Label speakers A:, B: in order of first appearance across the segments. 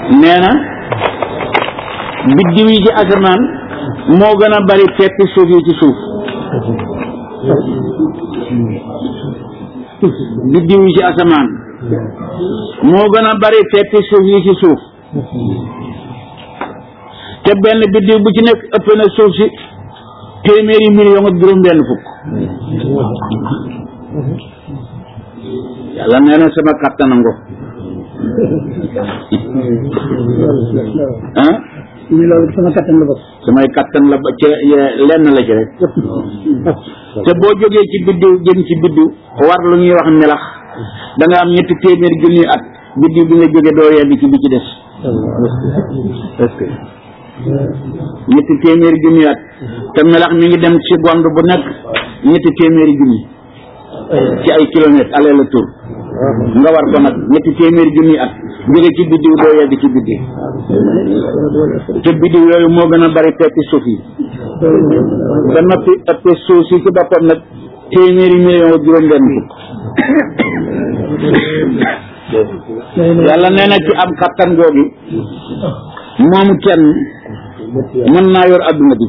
A: nee na biddiw yi ci asamaan moo gën a bari feppi suuf yi ci suuf biddiw yi ci asamaan moo gën a bari feppi suuf yi ci suuf te benn biddiw bu ci nekk ëpp na suuf si téeméeri million ak juróom benn fukk yàlla nee na sama kattan ngo ah
B: loolu sama kattan la bokk
A: samay kattan la ba ca lenn la ci rek te boo jógee ci biddiw jëm ci biddiw war lu ñuy wax melax da nga am ñetti téeméeri junni at biddiw bi nga jóge doo yegg ci bi ci des est-ce que ñetti téeméeri junni at te melax mi ngi dem seconde bu nekk ñetti téeméeri junni ci ay kilomètres aller le tour nga war ko nag ñetti téeméeri junni at jóge ci biddiw doo yegg ci biddiw te biddiw yooyu moo gën a bari peppi suuf yi ba noppi ëppe suuf si ci boppam nag téeméeri million ak juróom benn fukk yàlla nee na ci am kattan googu moom kenn mën naa yor adduna bi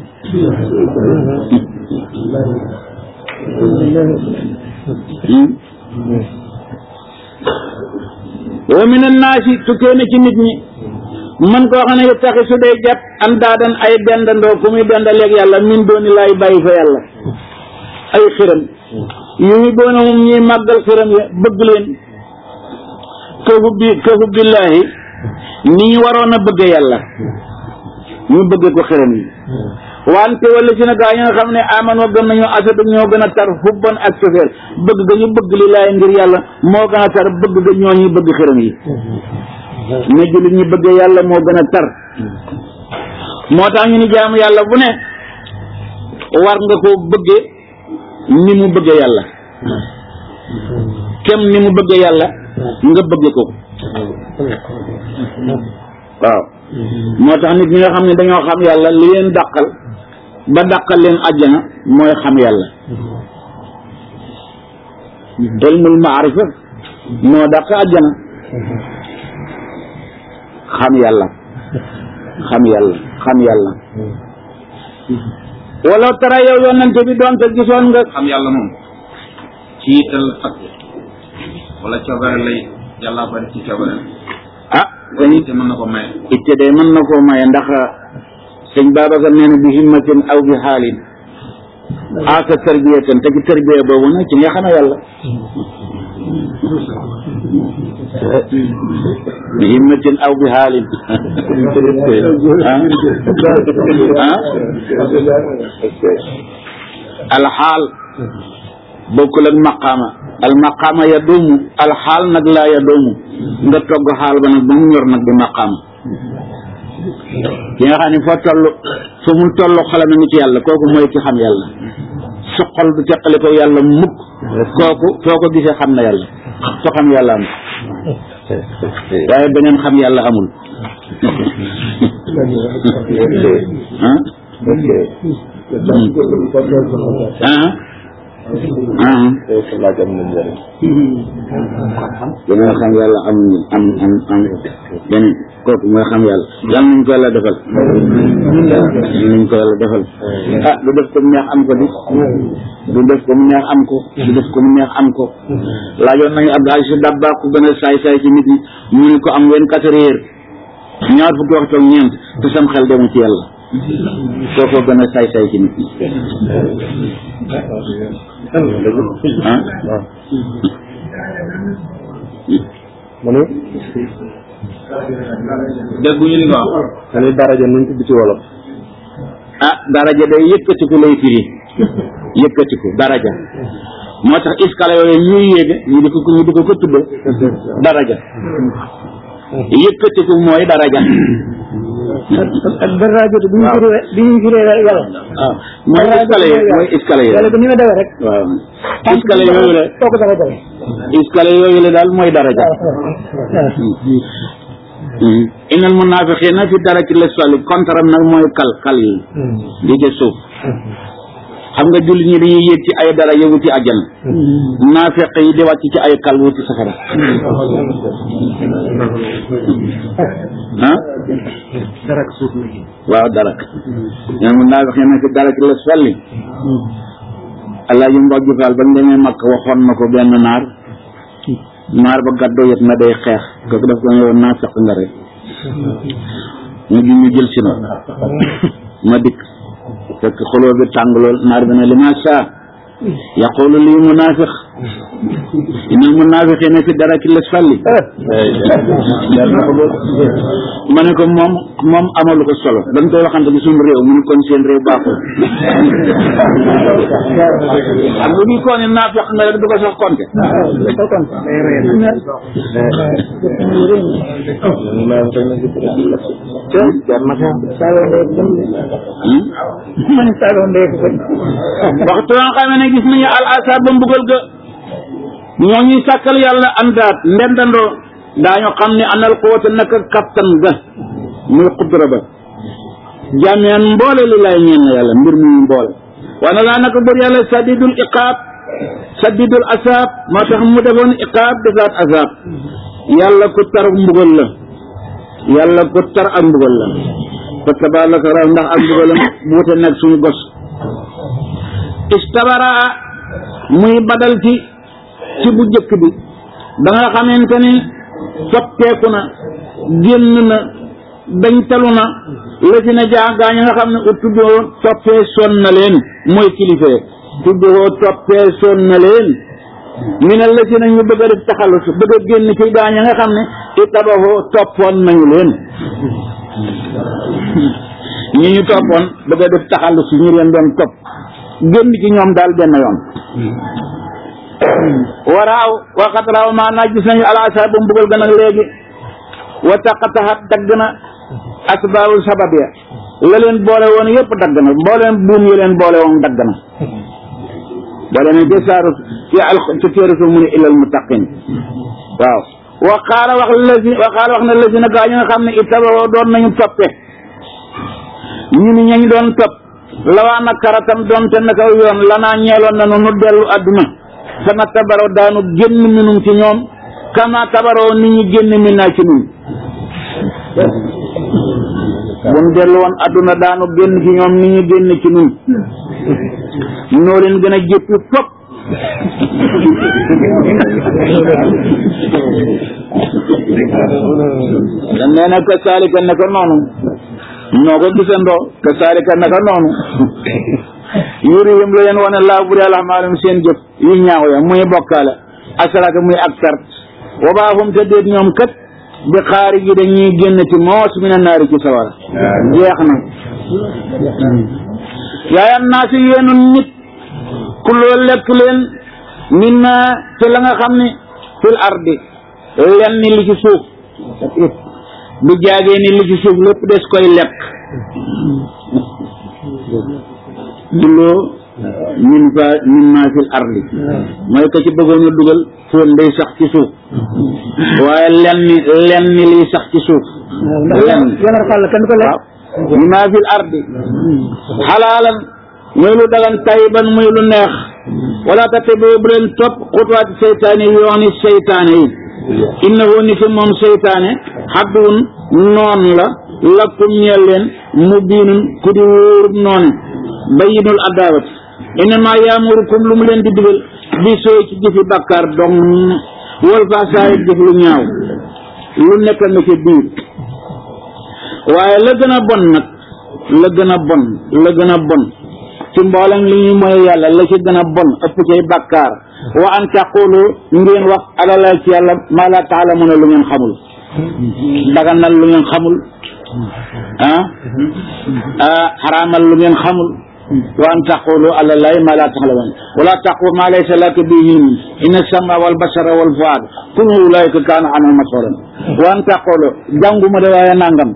A: wa min annaasi tukkee na ci nit ñi man koo xam ne yu taxi su dee jàpp an daadan ay dendandoo ku muy dendaleeg yàlla min dooni laay bàyyi fa yàlla ay xiram yuy doona moom ñuy màggal xiram ya bëgg leen kafu billaahi ni ñu waroon a bëgg yàlla ñu bëgg ko xiram yi wante wala si na gaa yi nga xam ne aman wa gëm nañu asadu ñoo gën a tar xubban ak sofeer bëgg ga ñu bëgg li laay ngir yàlla moo gën a tar bëgg ga ñoo ñuy bëgg xiram yi ne jullit ñi bëgg yàlla moo gën a tar moo tax ñu ni jaamu yàlla bu ne war nga ko bëgge ni mu bëgge yàlla kem ni mu bëgge yàlla nga bëgge ko waaw moo tax nit ñi nga xam ne dañoo xam yàlla li leen dàqal ba dàqal leen àjjana mooy xam yàlla ilmul maarifa moo dàq àjjana xam yàlla xam yàlla xam yàlla wala tara yow yonente bi doon te gisoon nga
C: xam yàlla moom ci yital ak wala coobare lay yàlla bari ci coobare
A: ah
C: te mën na ko maye
A: itte de mën na koo maye ndax sëñ Babacar nee na bi himmatin aw bi xaalin aasa tarbiyatan te ci tarbiya boobu nag ci nga xam yàlla bi himmatin aw bi xaalin alxaal bokkul ak maqaama al maqaama ya doomu alxaal nag laa ya doomu nga togg xaal ba nag ba mu ñor nag di maqaama ki nga xam ne foo toll fu mu toll xalam ngi ci yàlla kooku mooy ki xam yàlla su xol du teqale ko yàlla mukk kooku foo ko gisee xam na yàlla soo xam yàlla am waaye beneen xam yàlla amul beneen xam yàlla am beneen kooku mooy xam yàlla yal nañ ko yàlla defal nañ ko yàlla defal du def ko mu neex am ko du def ko mu neex am ko du def ko mu neex am ko laajoon nañu Abdou Aziz Dabakh ku gën a saay ci nit ñi mu ne ko am 24 heures ñaar fukki waxtu ak ñeent te sam xel demu ci yàlla soo ko gën a saay ci nit ñi
B: manu
C: dégguñu li nga wax
B: xane daraja nuñ tudd ci wolof
A: daraja day yëkkatiku lay firi yëkkatiku daraja moo tax escalier yooyu ñuy yéege ñu di ko tudde daraja yëkkatiku mooy daraja
B: ak daraja bi ñu firee yàlla
A: mooy escalier
B: yàlla ko ni ma dawe rek
A: waaw escalier yooyu la
B: kooku dafa dawe
A: escalier yooyu la daal mooy daraja innal munafiqina fi daraki l-asfali contraire nag mooy kal yi li ci suuf xam nga jullit ñi dañuy yéeg ci ay dara yëngu ci àjjana naafeq yi di wàcc ci ay kal wuti safara ah
B: darak suuf
A: waaw darak ñoom mun naa waxee na ci darak la solli allah yu mbokk faal ba nga demee Makka waxoon na ko benn naar ba gàddoo yet na day xeex kooku daf ko yow naafeq nga rek ñu jël si noonu ma dikk fekk xoloo bi tàng lool naar bi ne li ma saa yaqulu lii munaafiq inal munaafiqiina fi daraki l-asfali ma ne ko moom amalu ko solo dañ koy waxante ci suñu réew mu ne kon seen réew baaxul ak bu ñu ko ne naafiq nga rek du ko sax compté waxtu nga xam ne gis nañu al asar ba mbugal ga ñoo ñuy sàkkal yàlla andaat ndendandoo daañu xam ne anal quwwata naka kattan ga muy qudra ba jamian mboole li lay ñeen na yàlla mbir mi mboole wana laa naka bur yàlla sadidul iqaab sadidul asab moo tax mu defoon iqaab defaat asab yàlla ku tar mbugal la yàlla ku tar ak mbugal la fa tabaraka raw ndax ak mbugalam buute nag suñu gos istabara muy badal ci bu jëkk bi ba nga xamante ni soppeeku na génn na dañ talu na la si na gaa ñi nga xam ne tuddoo toppee son na leen mooy kilifa tuddoo toppee son na leen mi ne la si na ñu bëgg a def taxalus bëgg a génn ci gaa ñi nga xam ne itabahoo toppoon nañu leen ñi ñu toppoon bëgg a def taxalus ñu leen doon topp génn ci ñoom daal benn yoon waraaw waxat raaw maanaam gis nañu alaasa bu mbugal gën a léegi wa taqataxat dagg na asbaabul sabab ya la leen boole woon yëpp dagg na mbooleen buum yi leen boole woon dagg na boole ne ci saaru ci téere mu ne ilal muttaqin waaw wa qaala wax na lazina gaa ñi nga xam ne ittabawoo doon nañu toppe ñu ni ñañ doon topp lawaa na karatam doonte naka yoon lanaa ñeeloon na nu dellu àdduna sama tabaroo daanu génn minum ci ñoom kama tabaroo nit ñi génn min naa ci ñun buñ dellu woon àdduna daanu génn ci ñoom nit ñi génn ci ñun noo leen gën a jéppi fop dan nee na ka saalika naka noonu noo ko gisandoo ka saalika naka noonu yurihim la leen wane laa buri alhamaalum seen jëf yu ñaaw ya muy bokkaale asaraka muy ak sart wa baahum te déet ñoom kat bi xaari ji dañuy génn ci moos mi na naari ci sawara jeex na yaayan naa si yéenu nit ku loo lekk leen min na ci la nga xam ne fil ardi len ni li ci suuf bu jaagee ni li ci suuf lépp des koy lekk dulloo min maa fil ardi mooy ko ci bëggoon a dugal fóon day sax ci suuf waaye len ni liy sax ci suuf len waaw min maa fil ardi xalaalan muy lu dagan tayiban muy lu neex wala tattabi'u bu leen topp xutuwaati seytaane yi yooni seytaane yi innahu ni fi moom seytaane xadduun noon la lakum ñeel leen mubiinun ku di wóorub noone bayyinul adaawati innama yaamurukum lu mu leen di digal bi sooy ci jëfi bàkkaar dong wal faasaay jëf lu ñaaw lu nekk nga ci biir waaye la gën a bon nag la gën a bon ci mboolem li ñuy mooy yàlla la ci gën a bon ëpp cay bàkkaar wa an taqulu ngeen wax alala ci yàlla maa laa ta'lamuuna lu ngeen xamul daganal lu ngeen xamul xaraamal lu ngeen xamul wa an taqulu ala llahi ma la ta'lamun wala taqfu ma laysa laka bihi ilm inna as-sam'a wal basara wal fu'ada kullu ulaika kana anhu mas'ulan wa an taqulu jànguma de waaye nangam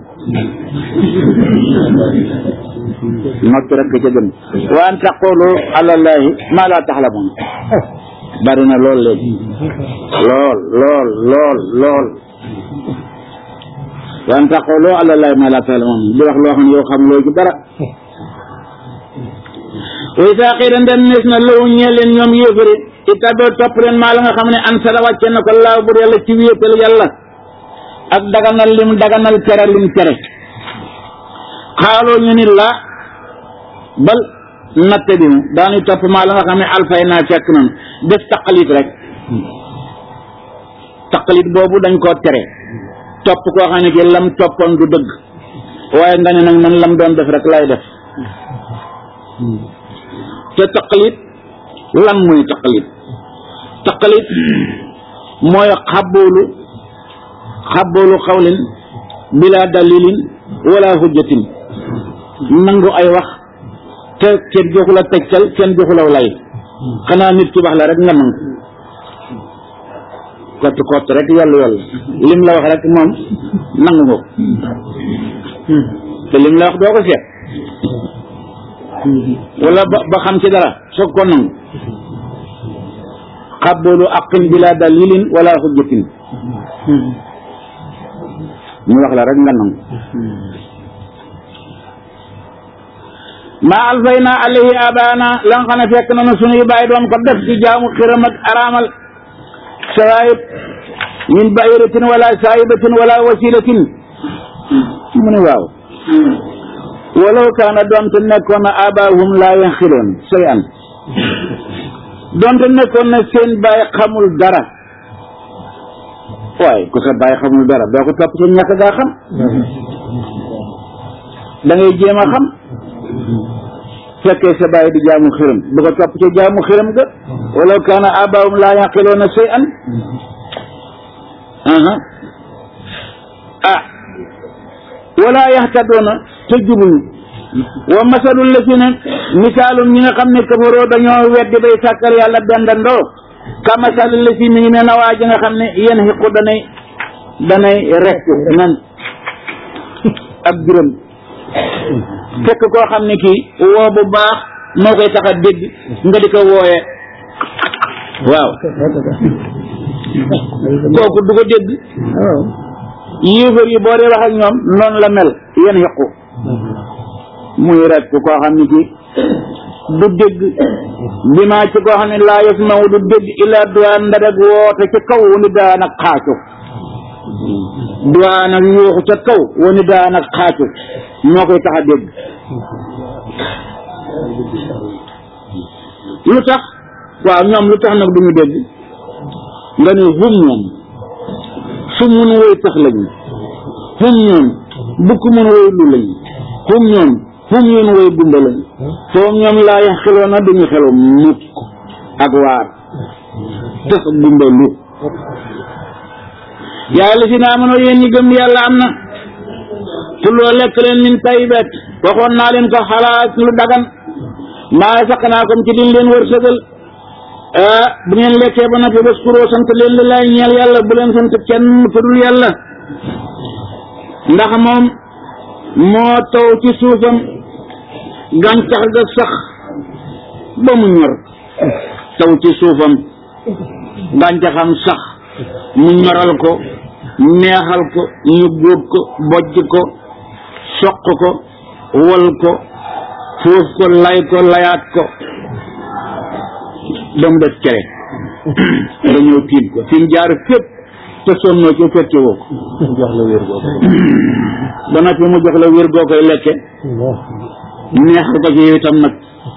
A: noppi rek ca gën wa an taqulu ala llahi ma la ta'lamun bari na lool léegi lool wa an taqulu ala llahi ma la ta'lamun di wax loo xam ne yow xam loo ci dara way saa xëy ndem nees na lawu ñeel leen ñoom yéefari itaboo topp leen maa la nga xam ne an sala wàcce na ko laaw bur yàlla ci wéetal yàlla ak daganal lim daganal tere lim tere xaaloo ñu ni la bal natte bi daanu topp maa la nga xam ne alfay naa fekk noonu def taqalit rek taqalit boobu dañ koo tere topp koo xam ne ki lam toppoon du dëgg waaye nga ne nag man lam doon def rek lay def te taqalit lan muy taqalit mooy xabboolu xawlin bila dalilin wala hujjatin nangu ay wax te kenn joxu la tegtal kenn joxu la lay xanaa nit ki wax la rek nga nangu kott rek yollu lim la wax rek moom nangu nga te lim la wax doo ko seet wala ba xam ci dara soog ko nangu xabboolu aqin bila dalilin wala hujjatin ñu wax la rek nga nangu maa alfayna alayhi abaana la nga xam ne fekk na sunuy bàyyi doon ko def ci jaamu xiram ak araamal sawaayib min bayratin wala saayibatin wala wasilatin mu ne waaw walaw kaana doonte nekkoon na abaahum laa yanxiloon say an doonte nekkoon na seen bàyyi xamul dara waaye ku sa bàyyi xamul dara doo ko topp ci ñàkk gaa xam da ngay jéem a xam fekkee sa bàyyi di jaamu xiram bu ko topp ci jaamu xiram ga walaw kaana abaahum laa yanxiloona say an wala yaxtadoona te jubuñu wa masalul la si ne misaalum ñi nga xam ne kafaroo dañoo weddi bay sàkkal yàlla dendandoo ka masalul la si mi ngi ne na waa ji nga xam ne yéen xiqu danay rek nan ab juróom fekk koo xam ne kii woo bu baax moo koy tax a dégg nga di ko wooye waaw kooku du ko dégg yéefar yi boo dee wax ak ñoom noonu la mel yéen xiqu muy rek koo xam ne kii du dégg bi maa ci koo xam ne laa yasmaw du dégg illaa duwaan ndareg woote ca kaw wani daan ak xaacu duwaan ak yuuxu ca kaw wani daan ak xaacu moo koy tax a dégg lu tax waaw ñoom lu tax nag duñu dégg nga ne hum ñoom su mun woy tax lañu hum ñoom bukk mun woy lu lañu hum ñoom hum yun woy gumba lañu foofu ñoom laa yax xiloona duñu xelu mukk ak waar tax gumba lu yàlla si naa mënoo yéen ñi gëm yàlla am na kuloo lekk leen min tayyibaat waxoon naa leen ko xalaat lu dagan maa saqnaakum ci liñ leen wërsëgal bu ngeen lekkee ba noppi waskuroo sant leen li lay ñeel yàlla bu leen sant kenn ku dul yàlla ndax moom moo taw ci suufam gàncax ga sax ba mu ñor taw ci suufam gàncaxam sax mu ñoral ko neexal ko ñu góob ko bojj ko soq ko wol ko foof ko lay ko layaat ko ba mu def cere nga ñëw tiim ko fi mu jaar fépp te sonnoo ci fekke woo ko jox la wér googu ba noppi mu jox la wér goo koy lekke neexal ko ci yow itam nag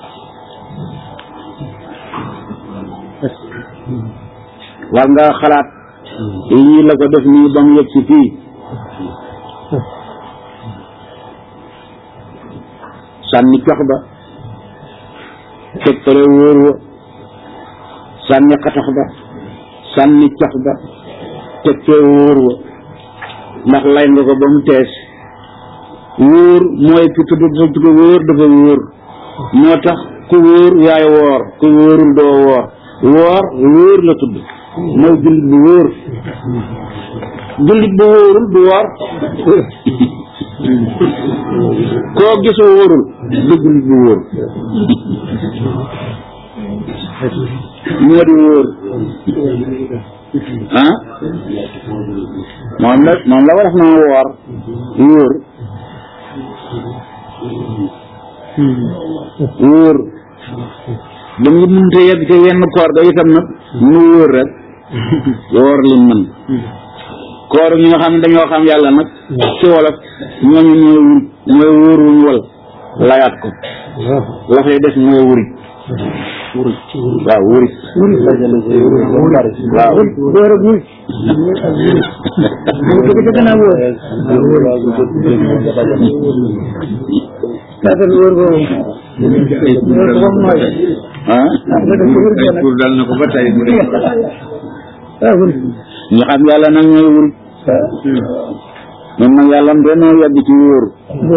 A: war nga xalaat yi ñii la ko def nii ba mu yegg si fii sànni cox ba teg pare wóor wa sànni xatax ba sànni cox ba teg pare wóor wa ndax lay nga ko ba mu tees wóor mooy ki tudd wóor dafa wóor moo tax ku wóor yaay woor ku wóorul doo woor wóor la tudd mooy jullit bu wóor jullit bu wóorul du woor koo gis wóorul du jullit bu wóor moo di wóor ah moom la war a na woor wóor ba ñu mënta yegg ci yenn koor ga itam nag ñu wóor rek woor liñ mën koor ñi nga xam ne dañoo xam yàlla nag ci wolof ñooñu mooy wóor wuñ wal layaat ko la fay des mooy wurit waaw wurit waaw
B: wóor ak wurit ko gën a wóor kaatal wóor boobu mooy
C: ay tur dal na ko ba tey mu def
A: ñu xam yàlla nag ñooy wurit ñoom nag yàlla dañoo yegg ci wóor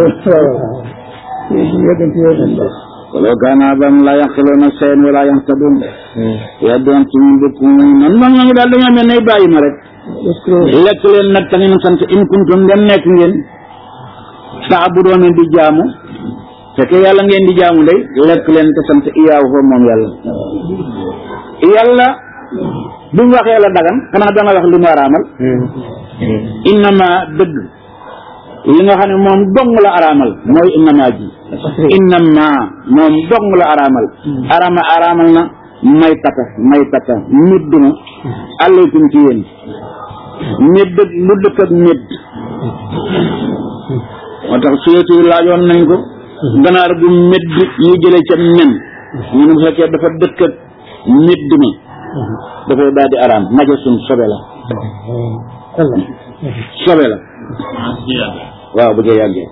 A: walaw kaana abaahum laa yaqiluuna shay'an wa laa yahtaduun yad'uuna min dunihi man nañu daal dañoo mel ne bàyyi ma rek lekk leen nag te ngeen sant in kuntum dem nekk ngeen ta'buduuna di jaamu fekk yàlla ngeen di jaamu day lekk leen te sant iyaahu fa moom yàlla bu mu waxee la dagan xanaa da nga wax li mu araamal innama dëgg li nga xam ne moom dong la araamal mooy innama ji innama moom dong la araamal araamal na maytata médd na alaykum ci yéen médd lu dëkk ak médd moo tax suyeti laajoon nañ ko ganaar gu médd ñu jële ca nen ñu ne bu fekkee dafa dëkk ak médd ma dafay daal di araam najasun sobe la waaw bu dee yàggee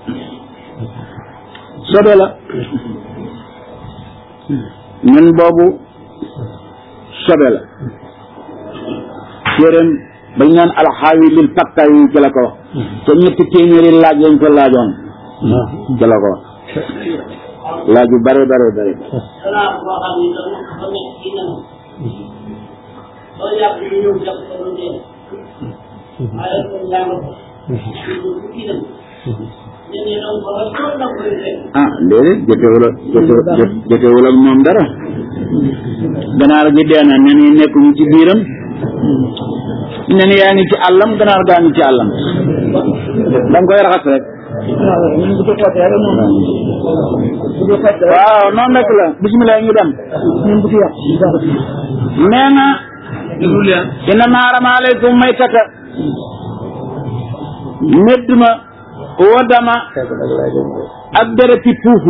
A: sobe la ñun boobu sobe la téeréem bañ naan alxaawi lil fakkaay yi ci la ko wax te ñetti téeméeri laaj lañ ko laajoon ci la ko wax laaj yu bare déedéet jotewul ak moom dara ganaar gi dee na nen yi nekkuñu ci biiram nen yaa ngi ci àllam ganaar gaa ngi ci àllam da nga koy raxas rek waaw noonu rek la bismillah ñu dem nee na innama harama alaykum maytata médd ma wadama ak dereti puufu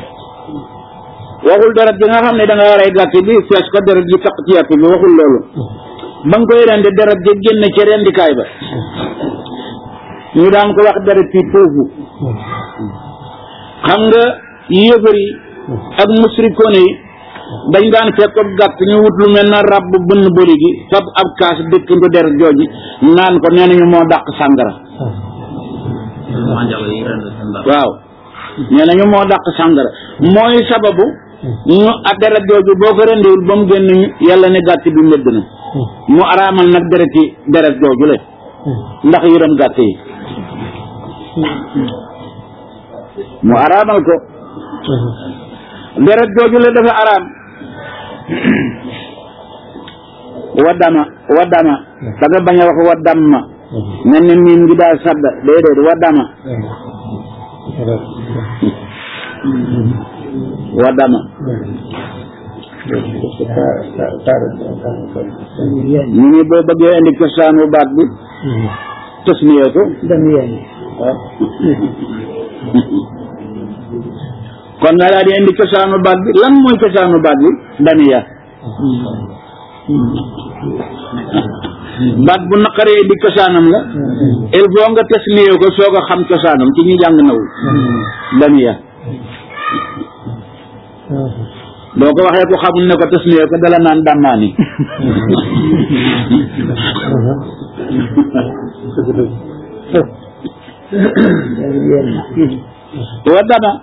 A: waxul deret bi nga xam ne da nga rey gàtt bi fees ko deret ji taq ci yàpp bi waxul loolu ba nga koy rendi deret ji génn ci rendikaay ba ñu daan ko wax dereti puufu xam nga yéefar yi ak musrikoon yi dañ daan fekk ab gàtt ñu wut lu mel na rab bënn bëri gi fab ab kaas dëkk ndu deret jooji naan ko nee nañu moo dàq sàngara waaw nee nañu moo dàq sàngara mooy sababu ñu a deret jooju boo ko rendiwul ba mu génn yàlla ne gàtt bi médd na mu araamal nag deret jooju le ndax yërëm gàtt yi mu araamal ko deret jooju le dafa araam waddama da nga bañ a wax waddamma mel ni miin ngi daal sadda déedéet waddama ñu ngi boo bëggee indi cosaanu baat bi tasniya ko kon nga daal di indi cosaanu baat bi lan mooy cosaanu baat bi daniya baat bu naqaree di cosaanam la il faut nga tasniya ko soog a xam cosaanam ci ñi jàng nawul daniya boo ko waxee ko xamul ne ko tasniya ko dala naan dàmmaani wa dama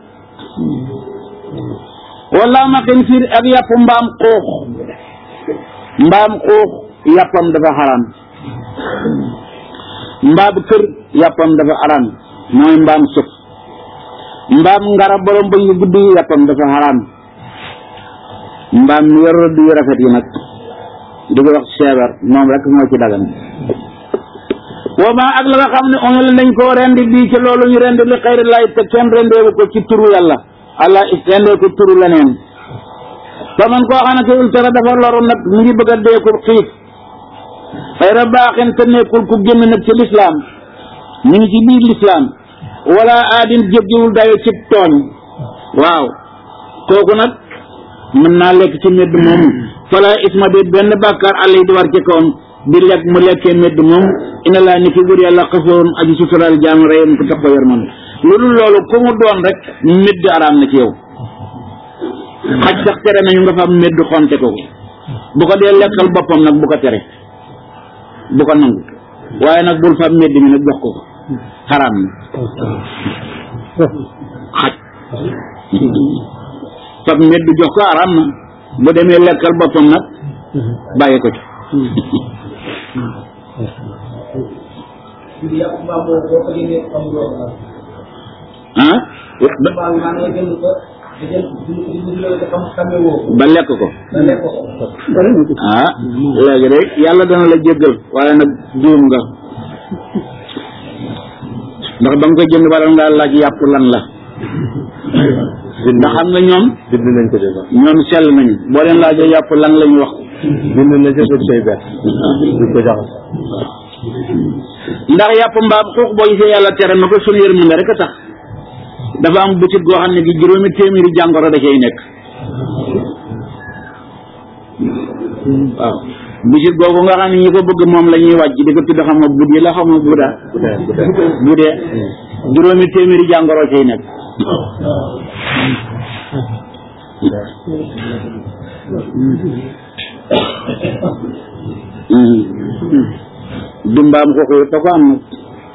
A: wala ma xinsiir ak yàpp mbaam xuux yàppam dafa xaraam mbaam kër yàppam dafa xaraam mooy mbaam sëf mbaam ngara borom bañ yu gudd yi yàppam dafa xaraam mbaam yor rëdd yu rafet yi nag di ko wax seebar moom rek moo ci dagan wa ma ak la nga xam ne on lañ koo rendi bii ci loolu ñu rendi li xayri laay te kenn rendeewu ko ci turu yàlla allah rendee ko turu leneen fa man koo xam ne ke ultara dafa loru nag mu ngi bëgg a dee ko xiif xayra baaxin te nekkul ku génn nag ci lislaam ñu ngi ci biir lislaam wala aadin jéggiwul dayo ci tooñ waaw kooku nag mën naa lekk ci medd moomu fala isma bi benn bàkkaar àll yi di war ci kawam di lekk mu lekkee medd moom ina laa ni ki buur yàlla xafoon aji suturaal jaam reyam ko tax ko yor man loolu loolu ku mu doon rek medd araam na ci yow xaj sax tere nañu nga fa am medd xonte ko bu ko dee lekkal boppam nag bu ko tere bu ko nangu waaye nag bul fa medd mi nag jox ko xaraam na xaj fa medd jox ko xaraam na bu demee lekkal boppam nag bàyyi ko ci ah ba lekk ko ah léegi rek yàlla dana la jéggal waaye nag juum nga ndax ba nga koy jënd waral ngaa laaj yàpp lan la ndax xam nga ñoom
D: bind nañ ko de
A: ñoom sell nañu boo leen laajee yàpp lan la ñu wax
D: bind na ca say bet du ko jaxas
A: ndax yàpp mbaam xuux boo gisee yàlla tere na ko sunu yërmande rek a tax dafa am butit goo xam ne gi juróomi téeméeri jàngoro da cay nekk waaw butit googu nga xam ne ñi ko bëgg moom la ñuy wàcc di ko tudd xam nga buddi la xam nga buda budee juróomi téeméeri jàngoro cay nekk du mbaam xuux yi te ko am nag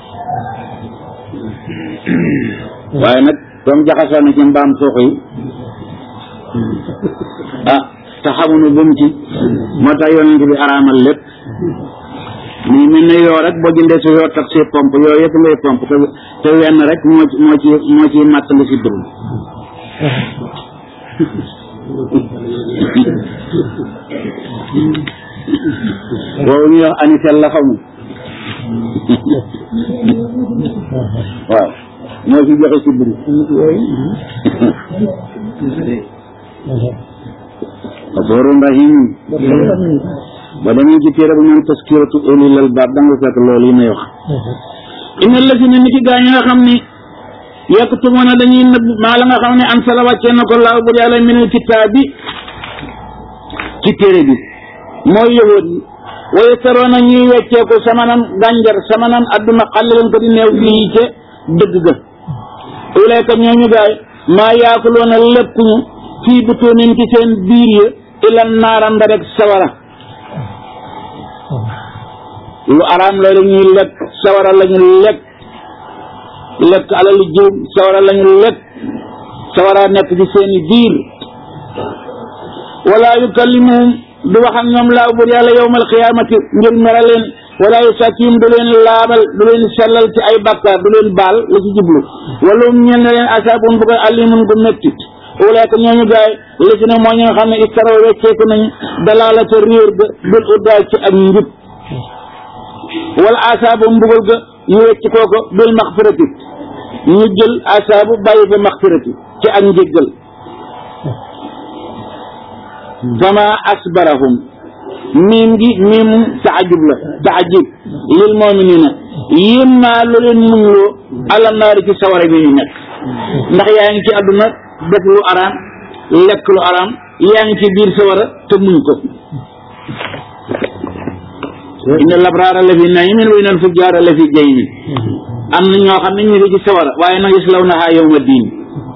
A: waaye nag comme jaxasoo na ci mbaam xuux yi ah te xamuñu bu mu ci moo tax yonent bi araamal lépp muy mel ne yoo rek boo jëndee sa yoo tax see pompe yoo yëpp ngay pompe te wenn rek moo ci màtt lu si dugg boobu ñuy wax anisel la xamu waaw moo ci joxe si buri Gafuurun Rahiim ba demee ci téere bu naan Tazkiratu ulil albaab da nga fekk loolu yi may wax inna lazina nit gaa ñi nga xam ni yaktumuna dañuy nëbb maa la nga xam ne ansala wàccee na ko laaw bu yàlla minal kitaabi ci téere bi mooy yahud yi wa yastaroona ñuy weccee ko samanan gànjar samanan adduna xalilan ko di neew fii ca dëgg ga ulayka ñooñu gaay maa yaakuloona lekkuñu fii butuunin ci seen biir ya ilan naaram da rek sawara lu araam loolu ñuy lekk sawara lañu lekk alalu jiw sawara lañu lekk sawara nekk ci seeni biir wala yukallimuhum du wax ak ñoom laaw bur yàlla yawmal qiyaamati ngir mere leen wala yusakkihim du leen laabal du leen sellal ci ay bakkaar du leen baal la ci jublu wala mu ñeel na leen asaabun bu koy alimun bu metti ulaaka ñooñu gaay li si ne moo ñu nga xam ne istaraw wecceeku nañ dalaalata réer ga bil uddaa ci ak njub wala asaabu mbugal ga ñu wecc kooko bil maxfirati ñu jël asaabu bàyyi fa maxfirati ci ak njéggal fama asbarahum miim gi miim taajub la taajib lil mu'minina yéem naa lu leen muñ loo ala naari ci sawara bi ñu nekk ndax yaa ngi ci àdduna def lu araam lekk lu araam yaa ngi ci biir sawara te muñ ko inna labraara la fi na'imin wa innal fujjaara la fi jahim am na ñoo xam ne ñu ngi ci sawara waaye nag yaslawnahaa yawma diin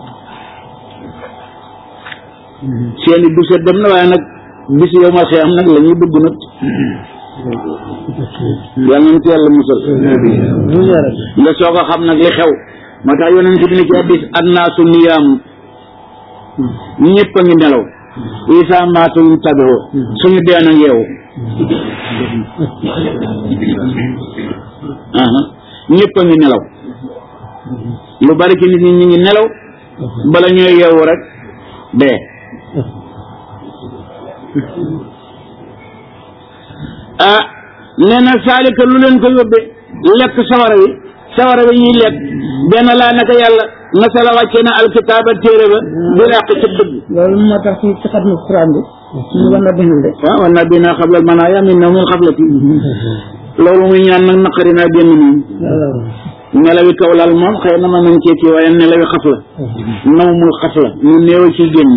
A: seeni du set dem na waaye nag bis yow ma xëy am nag la ñuy dugg nag yàlla nañ ci yàlla musal nga soog a xam nag li xew moo tax yonent bi ne ci hadiis annaasu niyaamu ñëpp a ngi nelaw isa maatum taboo suñu dee nag yeewu ñëpp a ngi nelaw lu bari ci nit ñi ñu ngi nelaw bala ñooy yeewu rek dee nee na saalika lu leen ko yóbbee lekk sawara wi ñuy lekk benn laa naka yàlla nasala wàcce na alkitaaba téere ba bil haqq ci dëgg
B: loolu moo tax ci xatmu Quran bi ñu war na bindal de
A: waaw war naa bina xablal manaaya min nawmul xaflati loolu muy ñaan nag naqari naa génn moom nelawi kaw lal moom xëy na ma nañ cee kii waaye nelawi xafla nawmul xafla ñu néew ci génn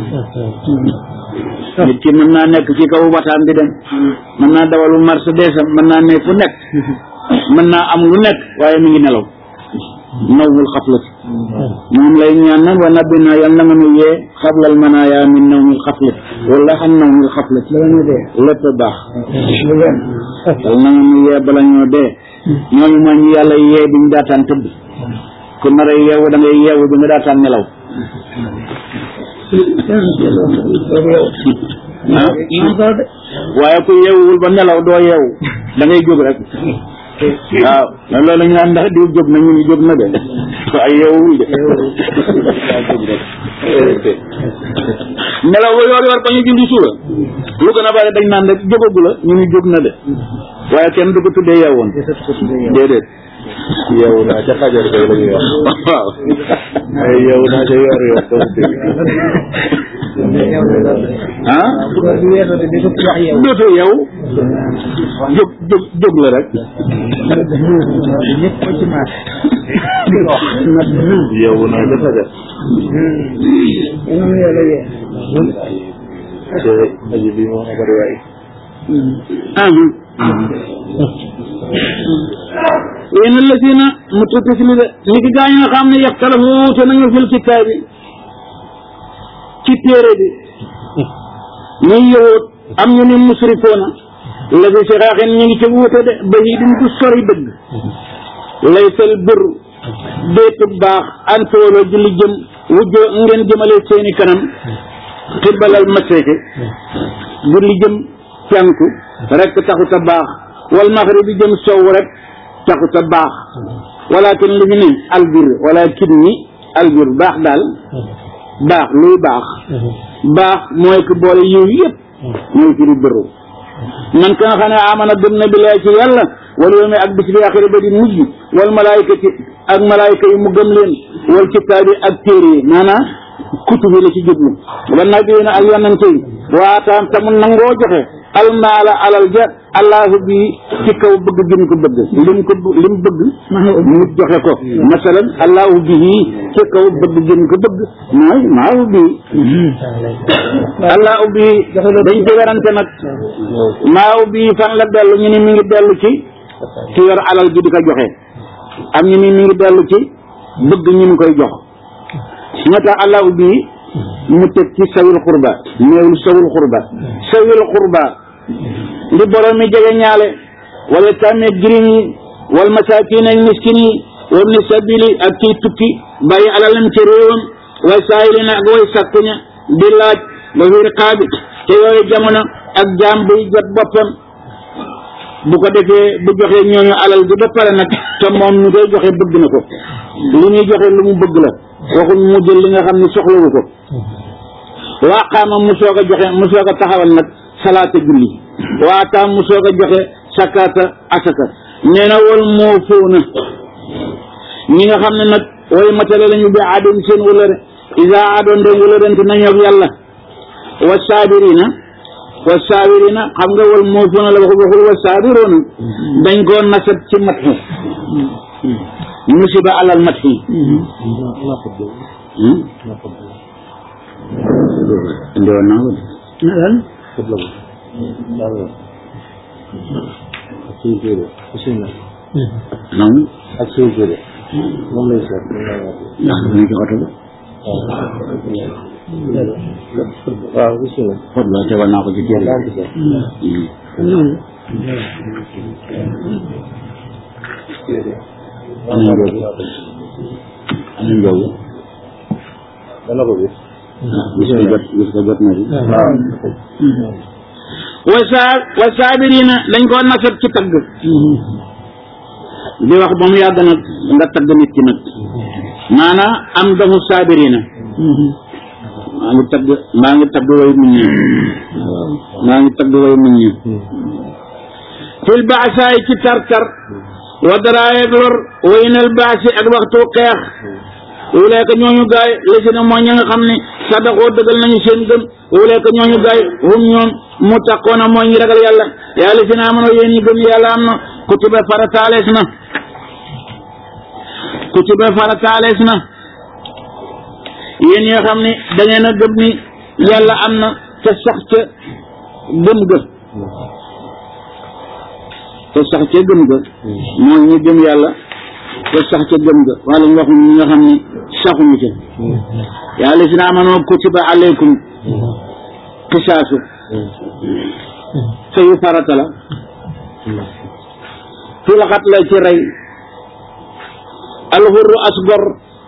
A: nit ki mën naa nekk ci kaw bataan di dem mën naa dawalu Mercedes am mën naa ne fu nekk mën naa am lu nekk waaye mi ngi nelaw nawmul xaflati moom lay ñaan nag wa nabbina yal na nga nu yee xablal manaaya min nawmil xaflati wala xam nawmil xaflati lépp baax yal na nga nu yee bala ñoo dee ñooñu mooy ñu yàlla yee bi ñu daataan tëdd ku nar a yeewu da ngay yeewu bi nga daataan nelaw waaye ku yeewuwul ba nelaw doo yeewu da ngay jóg rek waaw loolu ñu naan ndax diw jóg na ñu jóg na de waaye yeewuwul de nelaw ba yor yor ba ñu julli suura lu gën a bari dañ naan rek jógagu la ñu jóg na de waaye kenn du ko tuddee yeewoon déedéet
D: yeewu naa ca fajar kay la ñuy wax
A: waaw
D: ay yeewu naa ca yor yor
A: ah dootoo yeewu jóg la rek
D: yeewu naa ca fajar te aji bi moo bari waay
A: yéen la si na mu tuuti si li de ni ki gaañ nga xam ne yaxtalafu wuute nañu fil kitaab bi ci téere bi ñuy yowóot am ñu ne musrifoona la fi si xaaxin ñu ngi ci wuute de ba yi duñ ko sori dëgg laysal bir déetu baax antooloo julli jëm wujjoo ngeen jëmale seeni kanam xibbalal masriki julli jëm canku rek taxut a baax wal maxribi jëm sow rek taxut a baax walakin li fi ne albir walakin ni albir baax daal baax luy baax baax mooy ko boole yiw yëpp mooy firi biru man ka nga xam ne amana gëm na billahi ci yàlla wal yawmi ak bis bi axiri ba di mujj wal malaayikati ak malaayika yi mu gëm leen wal kitaabi ak téere yi maanaam kutub yi la ci jublu wa nabiyina ak yonante yi waataam tamul nangoo joxe almaala alal ja allahu bi ci kaw bëgg gën ko bëgg lim bëgg mu joxe ko masalan allahu bihi ci kaw bëgg gën ko bëgg mooy maahu bi allahu bi dañ ci werante nag maahu bi fan la dellu ñu ni mi ngi dellu ci ki yor alal ji di ko joxe am ñu ni mi ngi dellu ci bëgg ñu ngi koy jox moo tax allahu bi mu teg ci sawil xurba néewul sawil xurba li borom mi jege ñaale wala tàmmee girim yi wal masaakin ak miskin yi wabni sabili ak kiy tukki bàyyi alalam ci réewam way saayilina ak way sakkuña di laaj ba fi riqaabi te yooyu jamono ak jaam buy jot boppam bu ko defee bu joxee ñooñu alal bi ba pare nag te moom ñu koy joxe bëgg na ko li ñuy joxe lu mu bëgg la waxuñ mu jël li nga xam ne soxlawu ko waaqaama mu soog a joxe mu soog a taxawal nag salaata julli waataam mu soog a joxe sakata asaka nee na wal moo fóona ñi nga xam ne nag way matale lañu bi aadum seen wëlëre isa aadoon de wëlërente nañoog yàlla wa saabirina xam nga wal moo fóona la waxul wa saabiroona dañ koo nasab ci mat yi musiba alal mat yi indi woon naa ko non
D: ak suy jëre moom lay seet
A: ndax dañu ci oto bi
D: waaw bismillah
A: xob la teewal naa ko ci téere ana njoogu
D: dana ko gis
A: gis ko jot na di wa saabirina dañ koo nasab ci tagg di wax ba mu yàgg nag nga tagg nit ki nag maanaam am damu saabirina maa ngi tagg way muñ ñi fil baasaay ci tartar wa daraay ak lor waynal baasi ak waxtu xeex ulayka ñooñu gaay lesina mooy ña nga xam ne sadaqoo dëggal nañu seen gëm ulayka ñooñu gaay hum ñoom muttaqoona mooy ñi ragal yàlla yaa lesina amanoo yéen ñi gëm yàlla am na kutiba farataalees na yéen ñi nga xam ne da ngeen a gëm ni yàlla am na te sax ca gëm ga mooy ñu gëm yàlla te sax ca gëm ga wala ñu wax ñi nga xam ne saxuñu ca yaa lazina aamanu kutiba alaykum qisaasu fayu farata la fil qatl ci rey alxurru asgor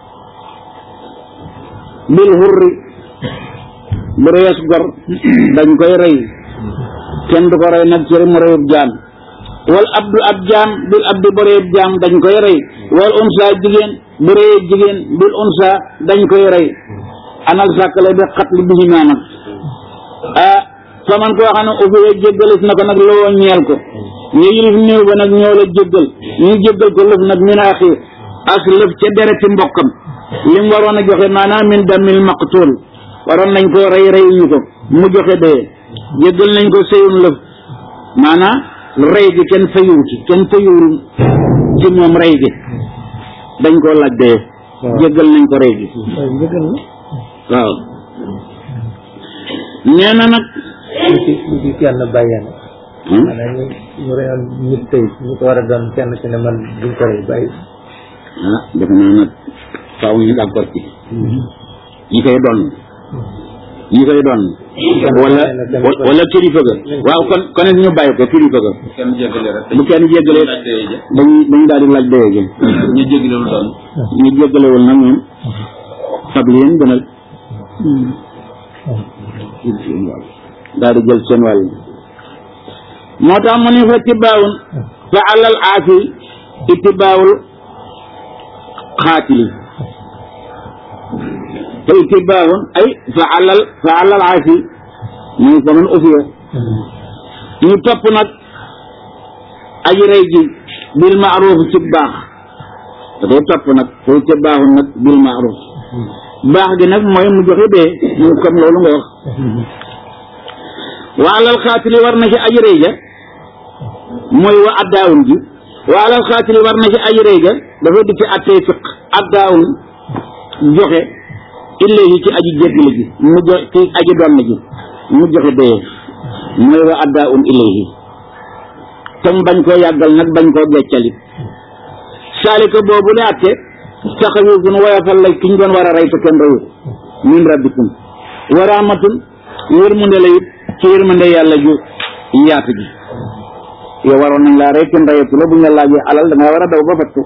A: bil hurri bu rey asgor dañ koy rey kenn du ko rey nag ci mu reyub jaam wal abdu ab jaam bil abdu bu reyub jaam dañ koy rey wal unsa jigéen bu reyub jigéen bil unsa dañ koy rey anal sàkkale bi xatli bi nag fa man koo xam ne ufiye jéggalis na ko nag loo ñeel ko ñu yilif néew ba nag ñoo la jéggal ñu jéggal ko lëf nag min axi as lëf ca dereti mbokkam lim waroon a joxe maanaam min damil maqtul waroon nañ ko rey reyuñu ko mu joxe dee jéggal nañ ko sëyun lëf maanaam rey gi kenn fayuwu ci moom rey gi dañ koo laaj dee jéggal nañ ko rey gi waaw nee na nag
D: ci kenn bàyyeen maanaam ñu reyoon nit tey ñu ko war a doon kenn ci ne man duñ ko rey bàyyi
A: defe naa nag faaw ñu d'accord ci ñi koy doon wala kilifa ga waaw kon ñu bàyyi ko kilifa ga bu kenn jéggalee dañuy daal di laaj dee gi ñu jéggalewul nag ñoom fab leen gënal daal di jël seen wàll moo tax mu ne fa tibaawun fa alal aafi itibaawul xaatili te itibaawun ay fa alal aafi muy fa man ufiya ñu topp nag aji rey ji bil maaruf ci baax dafay topp nag fa itibaawun nag bil maaruf baax gi nag mooy mu joxe dee mu comme loolu nga wax wa alal xaatili war na ci aji rey ja mooy wa addaawun ji wa alal xaatili war na ci aji rey ja dafa di ci attey fiq addaawun joxe ilayhi ci aji jéggale ji mu joxe ci aji doon ji mu joxe dee mooy wa addaawun ilayhi tam bañ koo yàggal nag bañ koo geccali saalika boobu la atte taxawiifun woyofal la ki ñu doon war a rey te kenn reyu min rabbikum wa rahmatun yërmande la it ci yërmande yàlla ju yaatu ji yow waroon nañ laa rey kenn reyatu la bu ñu la laajee alal da nga war a daw ba fattu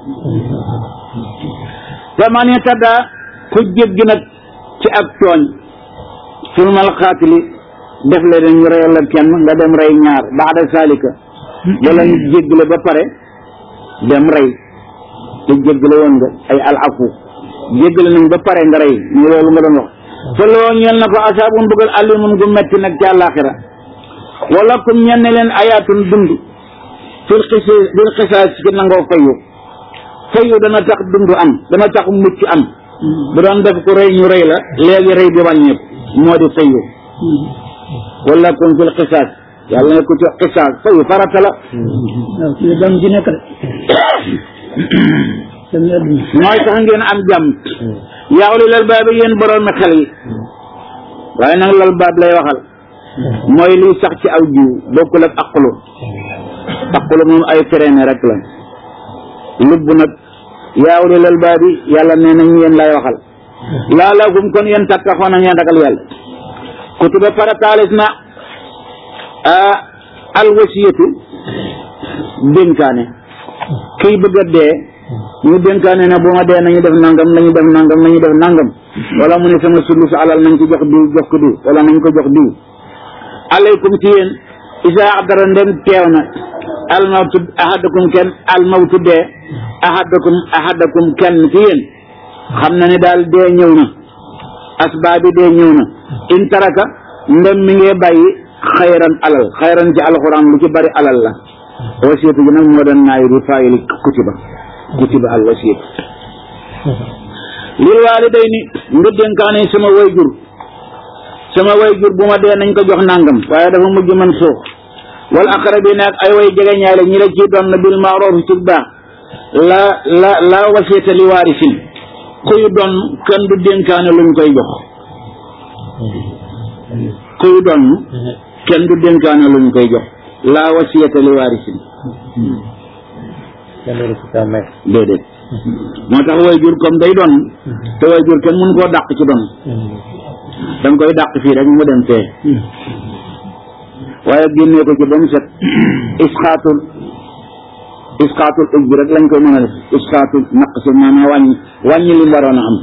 A: faman itada ku jéggi nag ci ak tooñ sulmal xaatili def le dañ ñu reyal la kenn nga dem rey ñaar baada salika wala ñu jéggale ba pare dem rey te jéggale woon nga ay al afu jéggale nañ ba pare nga rey ñu loolu nga doon wax te loo ñeel na ko asaabun bëggal alimun gu metti nag ci àllaaxira wala kum ñenn leen ayaatun dund fil xisaas ci nangoo fayu dana tax dund am dana tax mucc am bu doon def ko rey ñu rey la léegi rey bi wàññeeku moo di fayu wala kum fil xisaas yàlla ne ko ci xisaas fayu farata la
B: dam ji nekk
A: mooy tax ngeen am jàmm yaawli lal baab yéen boroomi xel yi waaye nag lal baab lay waxal mooy liy sax ci aw jiw bokkul ak aqlu moom ay traîné rek la lubb nag yaawli lal baab yi yàlla nee nañ yéen lay waxal laalakum kon yéen tattaxoon na ngeen ragal yàlla kutiba farataalis na alwasiyatu dénkaane kiy bëgg a dee ñu dénkaane ne bu ma dee nañu def nangam nañu def nangam wala mu ne sama sulus alal nañ ko jox diw wala nañ ko jox diw alaykum ci yéen isa adara ndem teew na almawtu dee ahadakum kenn ci yéen xam na ne daal dee ñëw na asbaabi dee ñëw na in taraka ndem mi ngee bàyyi xayran ci alxuraan lu ci bari alal la wasiyatu gi nag moo doon naayu di faayil kutiba al wasiyatu lil waalidayni nga dénkaane sama wayjur bu ma dee nañ ko jox nangam waaye dafa mujj man suux wal aqrabiina ak ay way jege ñaale ñi la ci doon na bil ma'ruf ci baax la wasiyata li waarisin kuy doon kenn du dénkaane luñ koy jox kuy doon kenn du dénkaane luñ koy jox la wasiyata li waarisin déedéet moo tax wayjur comme day doon te wayjur kenn mun koo dàq ci doon danga koy dàq fii rek mu dem fee waaye génnee ko ci ba mu set isqaatul ëj bi rek lañ koy mën a def isqaatul naq si maanaam wàññi li mu waroon a am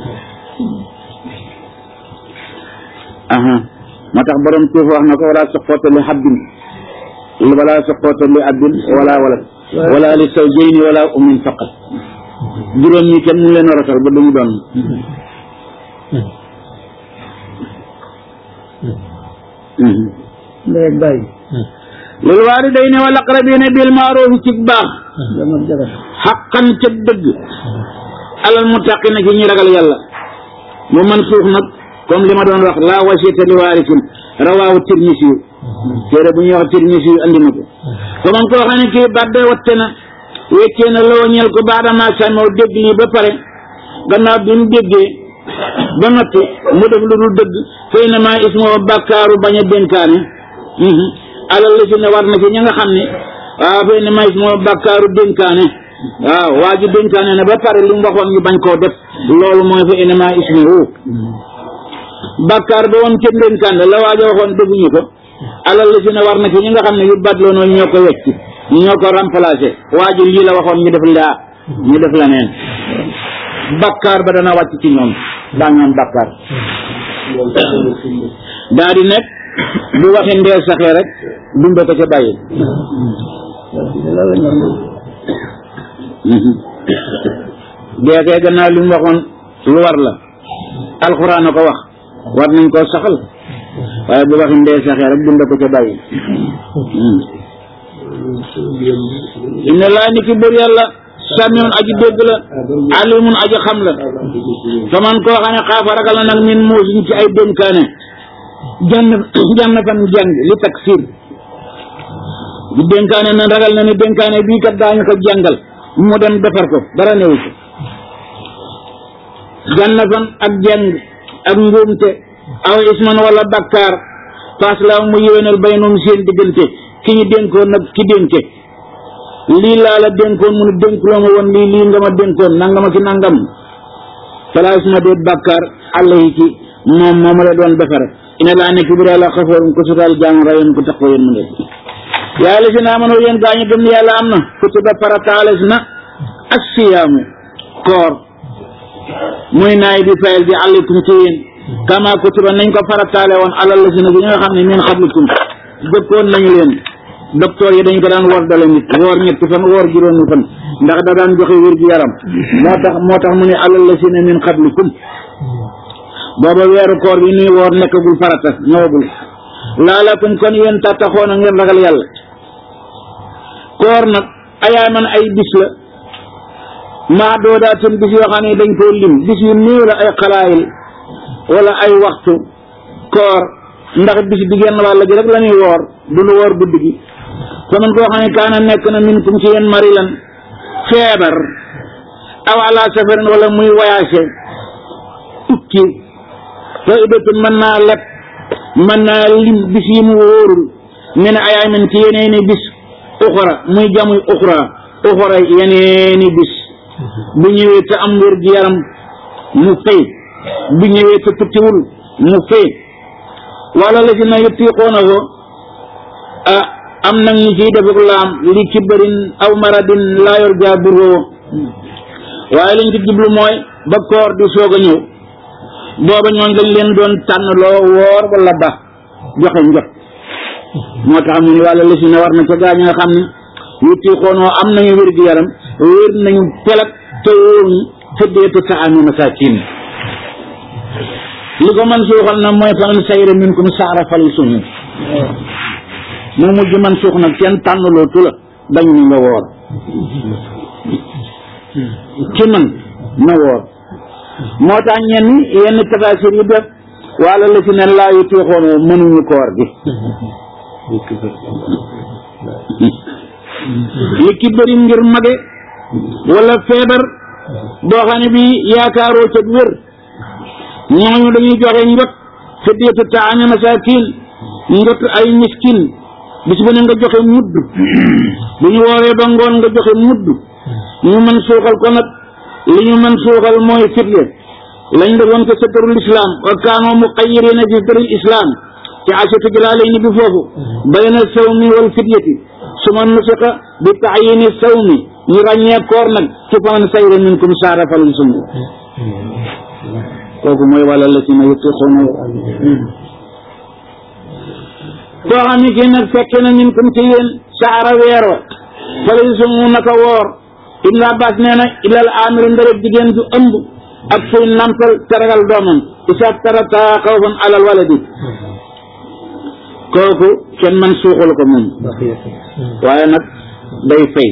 A: moo tax borom tuuf wax na ko wala soqoota li habbin wala soqoota li abdin wala walad wala li zawjayni wala ummin faqat juróom ñi kenn mu leen rotal ba duñu doon
B: ndey bàyyi
A: lil waalidayni wal aqrabiina bil ma'ruf ci baax xaqan ca dëgg alal muttaqina ci ñi ragal yàlla mu man suuf nag comme li ma doon wax la wasiyata li waarisin rawaahu Tirmisi yu téere bu ñuy wax Tirmisi yu andi na ko ko man koo xam ne kii badde watte na weccee na loo ñeel ko baadama samoo dégg lii ba pare gannaaw bi mu déggee ba noppi mu def lu dul dëgg fay na maa ismoo bàkkaaru bañ a dénkaane alal la si ne war na ci ña nga xam ne waaw fay na maa ismoo bàkkaaru dénkaane waaw waa ji dénkaane ne ba pare li mu waxoon ñu bañ koo def loolu mooy fay na maa ismoo bàkkaar ba woon ca dénkaane la waa ji waxoon dégguñu ko alal la si ne war na ci ñi nga xam ne yu badloo noonu ñoo ko wecc ñoo ko remplacé waa ji lii la waxoon ñu def laa ñu def la neen bakkaar ba dana wàcc ci ñoom daa ñoom bakkaar daa di nekk bu waxi ndee saxee rek dumbe ko ca bàyyi deekee gannaaw li mu waxoon lu war la alxuraan a ko wax war nañ koo saxal waaye bu waxi ndee saxee rek dumbe ko ca bàyyi inna laa ni ki bër yàlla samiun aji dégg la alimun aji xam la faman koo xam ne xaafa ragal na nag min muusin ci ay dénkaane jann fan jàng li taksir di dénkaane na ragal na ni dénkaane bii kat daañu ko jàngal mu dem defar ko dara newu ci jann fan ak jàng ak njuumte aw isman wala bakkaar paas la mu yéwénal baynum seen diggante ki ñu dénkoon nag ki dénke lii laa la dénkoon mu ne dénkuloo ma woon lii nga ma dénkoon nangama ci nangam fala isma déet bàkkaar àll yi ci moom mooma la doon defare ina laa nekk bi daal la xafoorun ko sutal jaamu rayoon ko tax ko yéen mu ne yaa la si naa mënoo yéen gaa ñu gëm ne yàlla am na kutiba farataales na ak siyaamu koor muy naay bi fayal bi aleykum ci yéen kama kutiba nañ ko farataale woon alal la si na bi nga xam ne min xablikum jëkkoon nañu leen docteur yi dañ ko daan war dale nit woor ñetti fan woor juróomi fan ndax da daan joxe wér gu yaram moo tax mu ne alal la si ne min xablikum booba weeru koor bi nuy woor nekkagul farata ñëwagul laalakum kon yéen tattaxoona ngeen ragal yàlla koor nag ayaaman ay bis la maa doodaatum bis yoo xam ne dañ koo lim bis yu néew la ay xalaayil wala ay waxtu koor ndax bis bi genn wàll gi rek la ñuy woor du lu woor guddi gi kon man koo xam ne kaana nekk na minkum ci yéen marilan feebar aw ala safarin wala muy voyagé tukki te iddatun mën naa leb mën naa lim bis yi mu wóorul min ayaamin ci yeneeni bis uxra muy jamuy uxra yeneeni bis bu ñëwee te am wér gi yaram mu fay bu ñëwee te tukkiwul mu fay wala la si na yutiqoona ko am nag ñu ciy defuk laam li kibarin aw maradin laa yor jaa buroo waaye lañ ci jublu mooy ba koor di soog a ñëw booba ñoon dañ leen doon tànn loo woor wala ba joxe njot moo tax mu ne wala la si na war na ca gaa ñi nga xam ne yutiqoonoo am nañu wér gi yaram wér nañu pelak te wóoruñu fëddeetu ta'aami masaakin li ko man suuxal na mooy fa man sayra minkum saara falyasum mu mujj man suux nag kenn tànnaloo tu la dañ ni nga woor ci man na woor moo tax ñenn yenn tafasir yi def wala la si ne laa yu tiixoon mënuñu koor gi li ki bëri ngir mage wala feebar boo xam ne bi yaakaaroo ca wér ñooñu dañuy joxe njot fidyatu taami masakin njot ay miskin bis bu ne nga joxe mudd bu ñu wooree ba ngoon nga joxe mudd ñu mën suuxal ko nag li ñu mën suuxal mooy fidya lañ defoon ko satarul islam wa kaanoo muqayyirina fi satarul islam ci asatu jalaalayni bi foofu bayna sawmi wal fidyati suma nusiqa bi taayini sawmi ñu ràññee koor nag ci faman sayra minkum saara falum sum kooku mooy wala la si na yutiquuna koo xam ne kii nag fekke na minkum ci yéen saara weer wa falum sum naka woor Ibn Abbas nee na ilal amiri ndërëg jigéen ju ëmb ak suy nampal teragal doomam isa tarata xawfan alal waladi kooku kenn man suuxal ko moom waaye nag day fay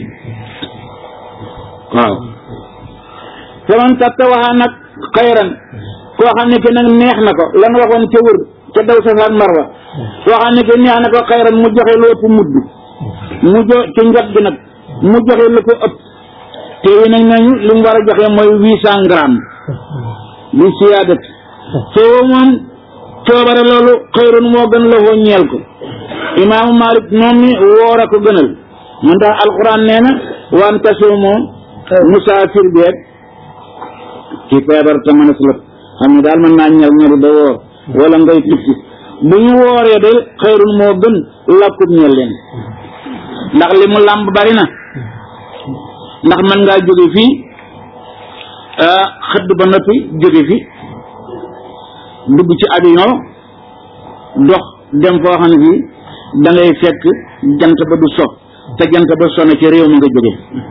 A: waaw faman tattawaxa nag xayran koo xam ne ki nag neex na ko lan waxoon ca wër ca daw safaak marwa koo xam ne ki neex na ko xayran mu joxe lu ëpp mudd mu jo ci njot bi nag mu joxe lu ko ëpp te yi nag nañu li mu war a joxe mooy 800 grammes bi siyaadat foofu moom coobare loolu xayrun moo gën la foo ñeel ko imaamu Malik moom ni woor a ko gënal man tax alquran nee na wan tasoomo musaafir bi ak ci feebar te mën a slëp xam ne daal mën naa ñari ba woor wala ngay tukki bu ñu wooree de xayrun moo gën lakkub ñeel leen ndax li mu làmb bari na ndax mën ngaa jóge fii xëdd ba noppi jóge fi dugg ci avion dox dem foo xam ne fii da ngay fekk jant ba du so te jant ba sone ci réew mi nga jóge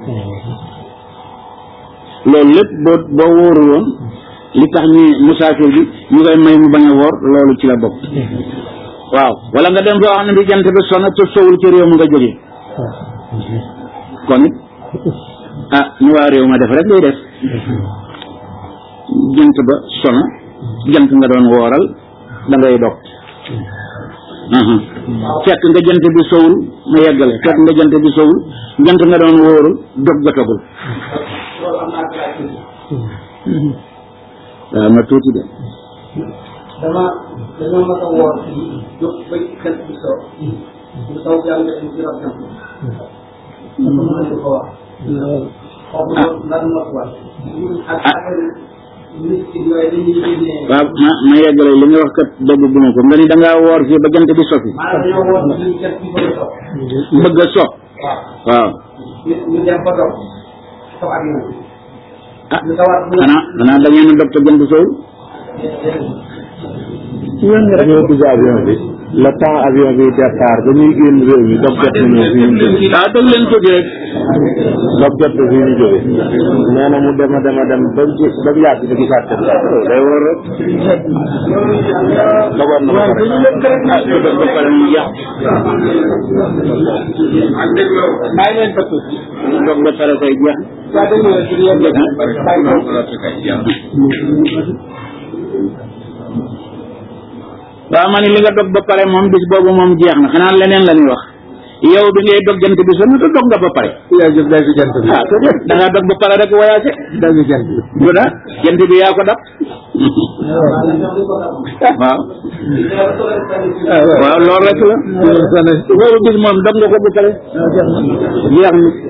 A: loolu lépp boo wóoru woon li tax ñu musaafir bi ñu koy may mu bañ a woor loolu ci la bokk waaw wala nga dem foo xam ne bi jant ba sone te sowul ci réew mi nga jóge kon it ñu waa réew ma def rek lay def jant ba sona jant nga doon wooral da ngay dog fekk nga jant bi sowul ma yeggale fekk nga jant bi sowul jant nga doon wóorul dog jotagul waaw ma tuuti de
B: dañoo mën a woor jóg ba jant bi sow bu taw yàlla ci rab jant ko wax
A: waaw ma yeggale li nga wax kat dëgg bu ma ko nga ni da ngaa woor fii ba jant bi sofi bëgg a so waaw xanaa da ngeen a dog te jant sowul
D: ñoo dugg avion bi le temps avion bi départ ba ñuy génn réew mi dog jot na ñëw fii ñu jóge
A: dog leen tuuti rek
D: dog jot na fii ñu jóge nee na mu dem ba mu yàgg ba gisaat ko
A: day wóor rek
D: dogoon na
A: ba pare mu yàq
B: bàyyi leen ko tuuti
A: dog ba pare koy jeex waaw ma ni li nga dog ba pare moom bis boobu moom jeex na xanaa leneen la ñuy wax yow bi ngay dog jant bi sonn te dog nga ba pare
D: yaa jëf day fi jant bi
A: da ngaa dog ba pare rek voyagé
D: day fi jant bi
A: du da jant bi yaa ko dab waaw waaw loolu rek la loolu bis moom dog nga ko ba pare jeex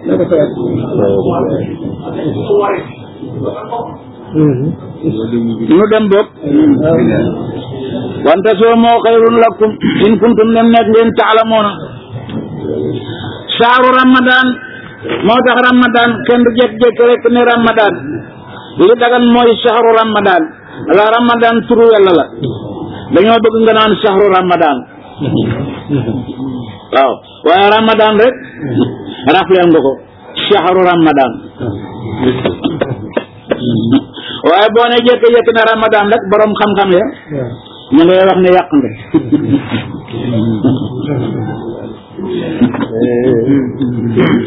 A: na ñu dem boog wante soo moo xayrun lakum in kuntum nem nekk ngeen taalamoona saaru ramadan moo tax ramadan kenn du jekk-jekk rek ne ramadan li dagan mooy sahru ramadan la ramadan turu yàlla la dañoo bëgg nga naan sahru ramadan waaw waaye ramadan rek rafleel nga ko sahru ramadan waaye boo ne jekk-jekk ne ramadan rek borom xam-xam ya ñu ngay wax ne yàq nga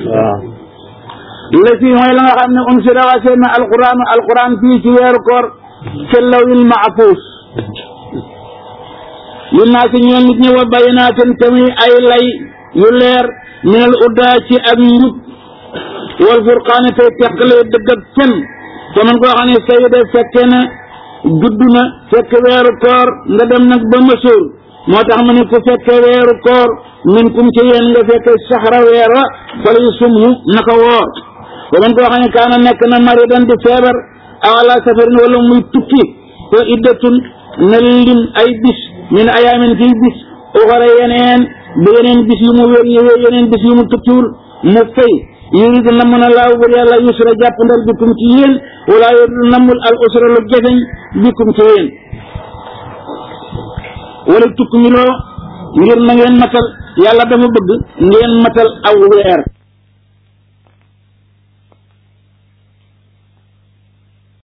A: waaw la fii mooy la nga xam ne unsira wàcce na alquran fii ci weeru koor ca lawil mahfuus li naa si ñeel nit ñi wa bayyinaatin tamit ay lay yu leer minal uddaa ci ak njub wal furqaani tey teqalee dëgg ak fen te man koo xam ne sayida fekke na judd na fekk weeru koor nga dem nag ba mësoor moo tax ma ne ku fekke weeru koor min kum ci yéen nga fekke saxra weer wa fala yu sumhu naka woor te man koo xam ne kaana nekk na maridan di feebar aw ala safarin wala muy tukki te iddatun na lim ay bis min ayaamin fii bis uxara yeneen ba yeneen bis yu mu wér ñëwee yeneen bis yu mu tukkiwul mu fay yuridu namm na laaw bur yàlla yusra jàppandal bikum ci yéen wala yuridu nammul al usra lu jafeñ bikum ci yéen wala tukmiloo ngir na ngeen matal yàlla dafa bëgg ngeen matal aw weer